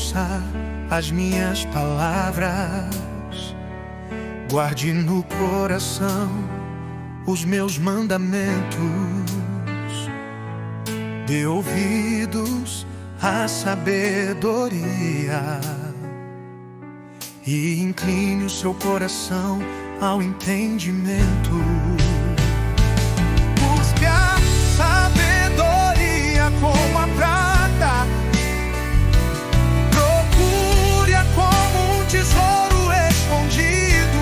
ouça as minhas palavras, guarde no coração os meus mandamentos, dê ouvidos à sabedoria e incline o seu coração ao entendimento. Busque a sabedoria como a prata, procure-a como um tesouro escondido.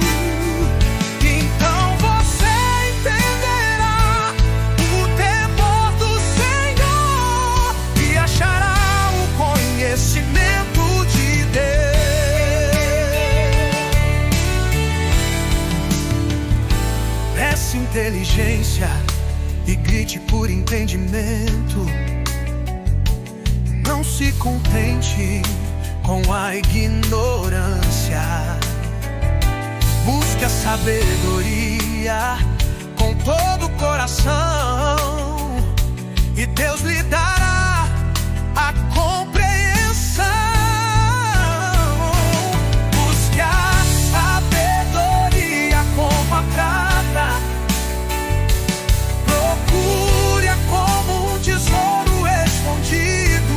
Então você entenderá o temor do Senhor e achará o conhecimento de Deus. Peça inteligência e grite por entendimento. Não se contente com a ignorância. Busque a sabedoria com todo o coração e Deus lhe dará a compreensão. Busque a sabedoria como a prata, procure-a como um tesouro escondido.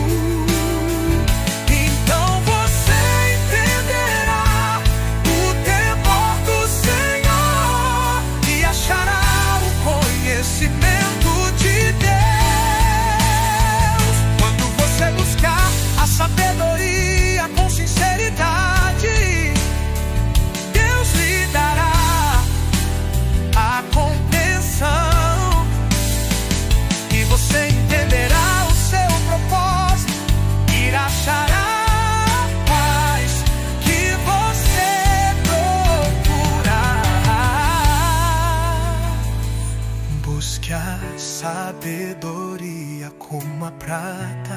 Então você entenderá o temor do Senhor e achará o conhecimento de Deus. Quando você buscar a sabedoria com sinceridade, Deus lhe dará a compreensão e você entenderá o seu propósito, irá achar a paz que você procurar. Busque a sabedoria como a prata,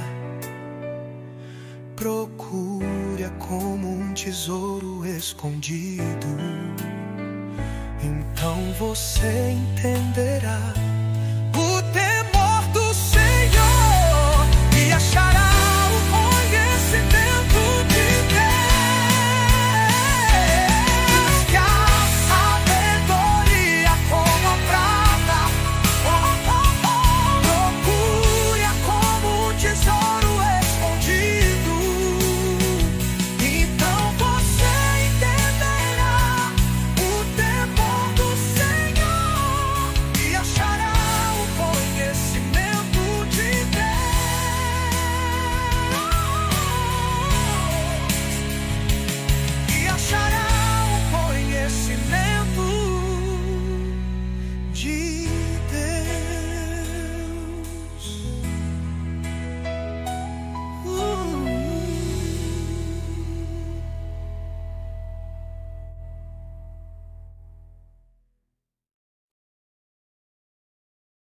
procure-a como um tesouro escondido. Então você entenderá